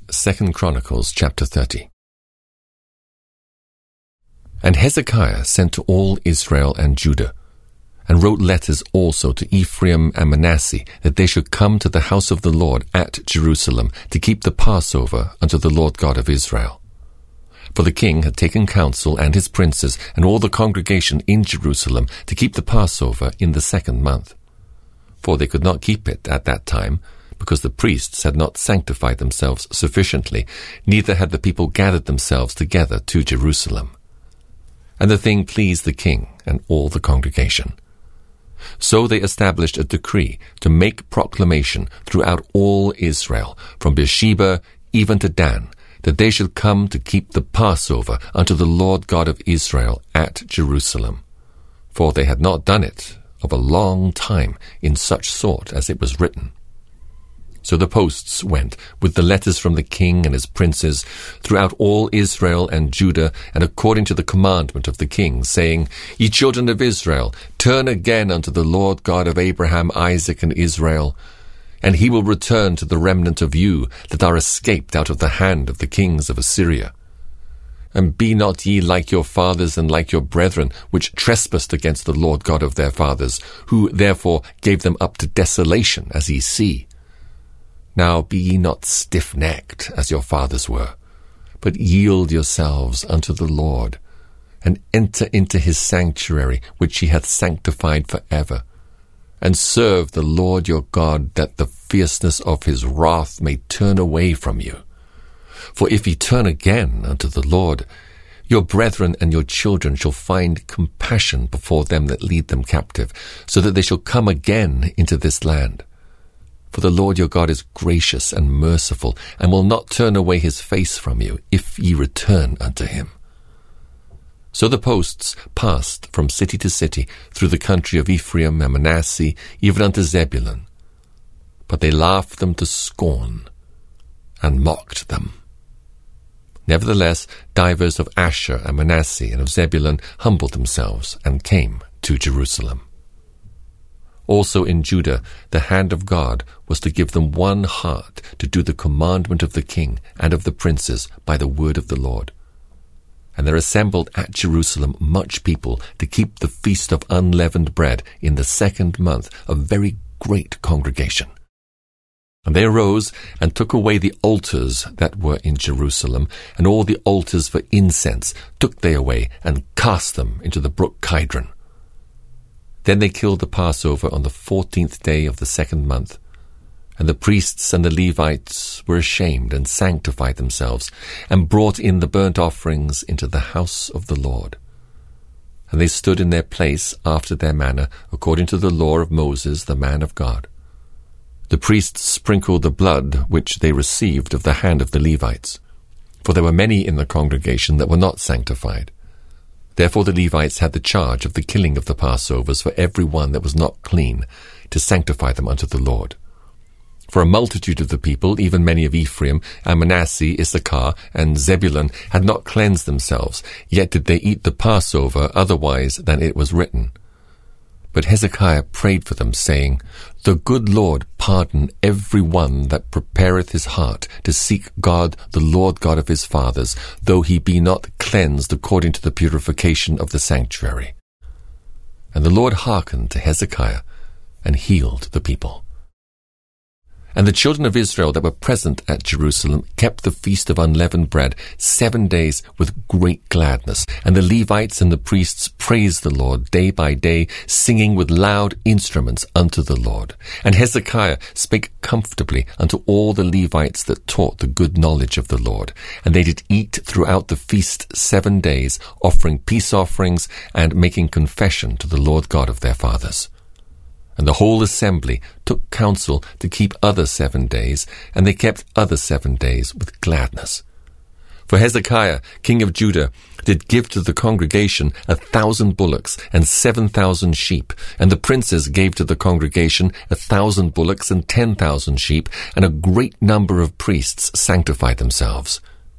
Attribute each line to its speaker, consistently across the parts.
Speaker 1: 2 Chronicles chapter 30. And Hezekiah sent to all Israel and Judah, and wrote letters also to Ephraim and Manasseh, that they should come to the house of the Lord at Jerusalem to keep the Passover unto the Lord God of Israel. For the king had taken counsel, and his princes, and all the congregation in Jerusalem, to keep the Passover in the 2nd month. For they could not keep it at that time, because the priests had not sanctified themselves sufficiently, neither had the people gathered themselves together to Jerusalem. And the thing pleased the king and all the congregation. So they established a decree to make proclamation throughout all Israel, from Beersheba even to Dan, that they should come to keep the Passover unto the Lord God of Israel at Jerusalem. For they had not done it of a long time in such sort as it was written. So the posts went with the letters from the king and his princes throughout all Israel and Judah, and according to the commandment of the king, saying, Ye children of Israel, turn again unto the Lord God of Abraham, Isaac, and Israel, and he will return to the remnant of you that are escaped out of the hand of the kings of Assyria. And be not ye like your fathers and like your brethren, which trespassed against the Lord God of their fathers, who therefore gave them up to desolation, as ye see. Now be ye not stiff-necked, as your fathers were, but yield yourselves unto the Lord, and enter into his sanctuary, which he hath sanctified for ever, and serve the Lord your God, that the fierceness of his wrath may turn away from you. For if ye turn again unto the Lord, your brethren and your children shall find compassion before them that lead them captive, so that they shall come again into this land. For the Lord your God is gracious and merciful, and will not turn away his face from you, if ye return unto him. So the posts passed from city to city, through the country of Ephraim and Manasseh, even unto Zebulun. But they laughed them to scorn, and mocked them. Nevertheless, divers of Asher and Manasseh and of Zebulun humbled themselves, and came to Jerusalem. Also in Judah the hand of God was to give them one heart to do the commandment of the king and of the princes by the word of the Lord. And there assembled at Jerusalem much people to keep the feast of unleavened bread in the 2nd month, a very great congregation. And they arose and took away the altars that were in Jerusalem, and all the altars for incense took they away, and cast them into the brook Kidron. Then they killed the Passover on the 14th day of the 2nd month. And the priests and the Levites were ashamed, and sanctified themselves, and brought in the burnt offerings into the house of the Lord. And they stood in their place after their manner, according to the law of Moses the man of God. The priests sprinkled the blood which they received of the hand of the Levites, for there were many in the congregation that were not sanctified. Therefore the Levites had the charge of the killing of the Passovers for every one that was not clean, to sanctify them unto the Lord. For a multitude of the people, even many of Ephraim, and Manasseh, Issachar, and Zebulun, had not cleansed themselves, yet did they eat the Passover otherwise than it was written. But Hezekiah prayed for them, saying, The good Lord pardon every one that prepareth his heart to seek God, the Lord God of his fathers, though he be not cleansed according to the purification of the sanctuary. And the Lord hearkened to Hezekiah, and healed the people. And the children of Israel that were present at Jerusalem kept the feast of unleavened bread 7 days with great gladness. And the Levites and the priests praised the Lord day by day, singing with loud instruments unto the Lord. And Hezekiah spake comfortably unto all the Levites that taught the good knowledge of the Lord. And they did eat throughout the feast 7 days, offering peace offerings and making confession to the Lord God of their fathers. And the whole assembly took counsel to keep other 7 days, and they kept other 7 days with gladness. For Hezekiah, king of Judah, did give to the congregation 1,000 bullocks and 7,000 sheep, and the princes gave to the congregation 1,000 bullocks and 10,000 sheep, and a great number of priests sanctified themselves.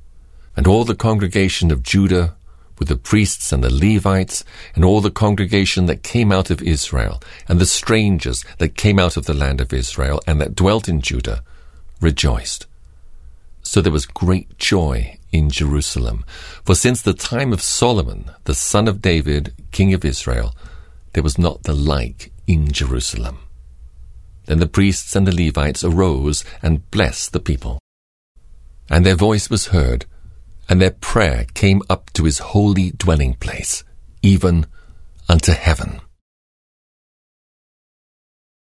Speaker 1: And all the congregation of Judah, with the priests and the Levites, and all the congregation that came out of Israel, and the strangers that came out of the land of Israel, and that dwelt in Judah, rejoiced. So there was great joy in Jerusalem. For since the time of Solomon, the son of David, king of Israel, there was not the like in Jerusalem. Then the priests and the Levites arose and blessed the people. And their voice was heard, and their prayer came up to his holy dwelling place, even unto heaven.